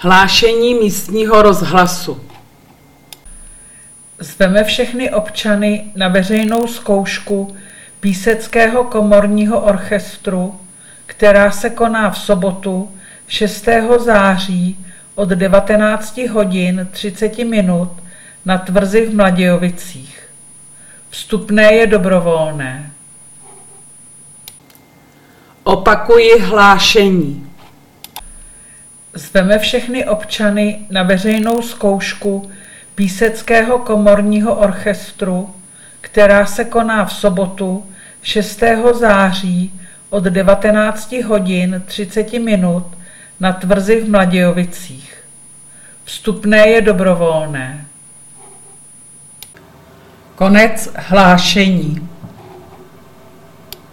Hlášení místního rozhlasu. Zveme všechny občany na veřejnou zkoušku Píseckého komorního orchestru, která se koná v sobotu 6. září od 19 hodin 30 minut na tvrzi v Mladějovicích. Vstupné je dobrovolné. Opakuji hlášení. Zveme všechny občany na veřejnou zkoušku Píseckého komorního orchestru, která se koná v sobotu 6. září od 19 hodin 30 minut na tvrzi v Mladějovicích. Vstupné je dobrovolné. Konec hlášení.